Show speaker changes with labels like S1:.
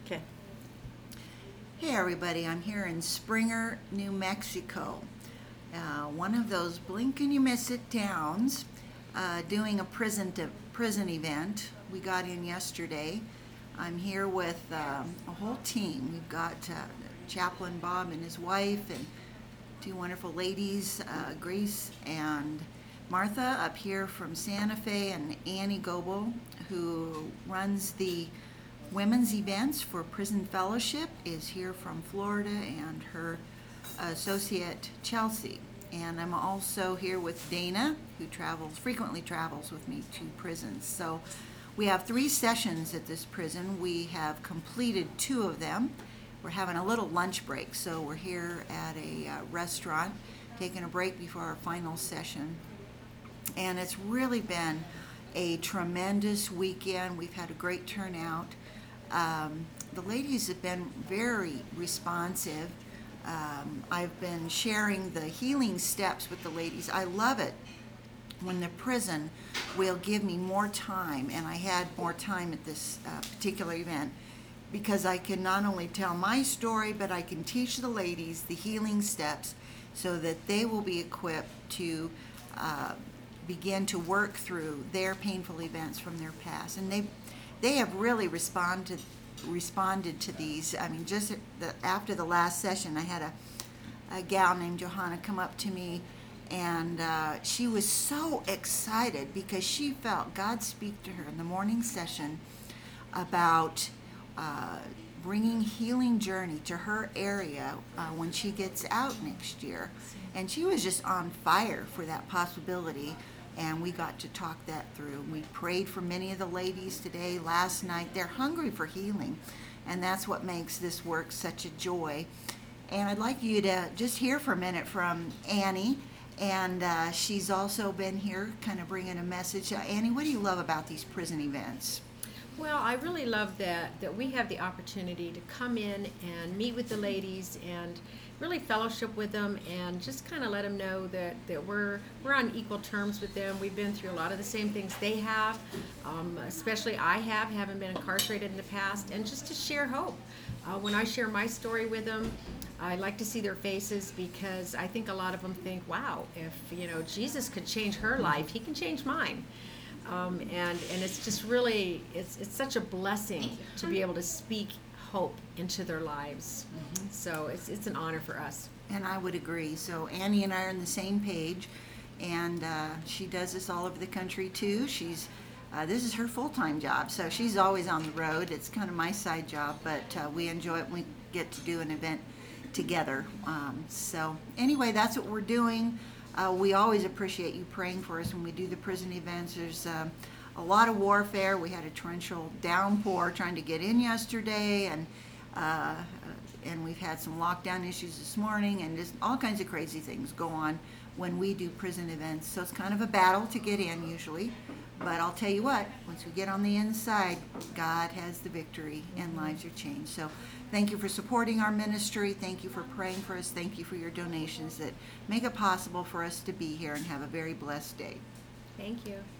S1: Okay.
S2: Hey everybody, I'm here in Springer, New Mexico. One of those blink and you miss it towns, doing a prison event. We got in yesterday. I'm here with a whole team. We've got Chaplain Bob and his wife and two wonderful ladies, Grace and Martha up here from Santa Fe, and Annie Goebel, who runs the women's events for Prison Fellowship, is here from Florida, and her associate Chelsea. And I'm also here with Dana, who frequently travels with me to prisons. So we have 3 sessions at this prison. We have completed 2 of them. We're having a little lunch break, so we're here at a restaurant, taking a break before our final session. And it's really been a tremendous weekend. We've had a great turnout. The ladies have been very responsive. I've been sharing the healing steps with the ladies. I love it when the prison will give me more time, and I had more time at this particular event, because I can not only tell my story, but I can teach the ladies the healing steps so that they will be equipped to begin to work through their painful events from their past. And they have really responded to these. I mean, just after the last session, I had a gal named Johanna come up to me, and she was so excited because she felt God speak to her in the morning session about bringing Healing Journey to her area when she gets out next year. And she was just on fire for that possibility, and we got to talk that through. We prayed for many of the ladies today, last night. They're hungry for healing, and that's what makes this work such a joy. And I'd like you to just hear for a minute from Annie, and she's also been here kind of bringing a message. Annie, what do you love about these prison events?
S1: Well, I really love that we have the opportunity to come in and meet with the ladies and really fellowship with them, and just kind of let them know that we're on equal terms with them. We've been through a lot of the same things they have, especially I haven't been incarcerated in the past, and just to share hope. When I share my story with them, I like to see their faces, because I think a lot of them think, wow, if Jesus could change her life, he can change mine. And it's just really, it's such a blessing to be able to speak hope into their lives. Mm-hmm. So it's an honor for us.
S2: And I would agree. So Annie and I are on the same page, and she does this all over the country too. This is her full-time job, so she's always on the road. It's kind of my side job, but we enjoy it when we get to do an event together. So anyway, that's what we're doing. We always appreciate you praying for us when we do the prison events. There's a lot of warfare. We had a torrential downpour trying to get in yesterday, and we've had some lockdown issues this morning, and just all kinds of crazy things go on when we do prison events. So it's kind of a battle to get in usually, but I'll tell you what, once we get on the inside, God has the victory and lives are changed. So thank you for supporting our ministry. Thank you for praying for us. Thank you for your donations that make it possible for us to be here and have a very blessed day.
S1: Thank you.